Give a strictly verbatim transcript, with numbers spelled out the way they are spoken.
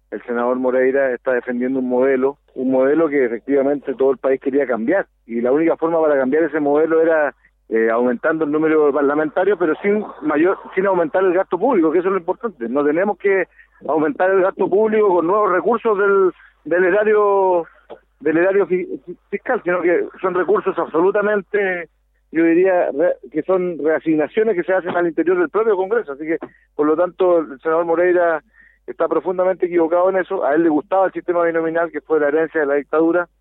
el senador Moreira está defendiendo un modelo, un modelo que efectivamente todo el país quería cambiar, y la única forma para cambiar ese modelo era eh, aumentando el número de parlamentarios, pero sin mayor, sin aumentar el gasto público, que eso es lo importante. No tenemos que aumentar el gasto público con nuevos recursos del, del erario del erario fiscal, sino que son recursos absolutamente, yo diría, re, que son reasignaciones que se hacen al interior del propio Congreso. Así que, por lo tanto, el senador Moreira está profundamente equivocado en eso. A él le gustaba el sistema binominal, que fue la herencia de la dictadura,